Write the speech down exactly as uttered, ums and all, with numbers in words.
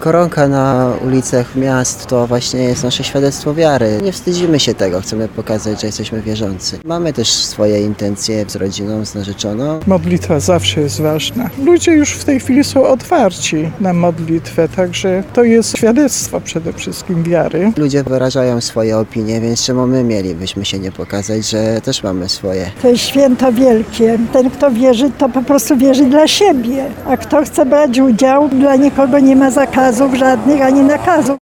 Koronka na ulicach miast to właśnie jest nasze świadectwo wiary. Nie wstydzimy się tego, chcemy pokazać, że jesteśmy wierzący. Mamy też swoje intencje z rodziną, z narzeczoną. Modlitwa zawsze jest ważna. Ludzie już w tej chwili są otwarci na modlitwę, także to jest świadectwo przede wszystkim wiary. Ludzie wyrażają swoje opinie, więc czemu my mielibyśmy się nie pokazać, że też mamy swoje. To jest święto wielkie. Ten, kto wierzy, to po prostu wierzy dla siebie. A kto chce brać udział, dla nikogo nie ma zakazów żadnych ani nakazów.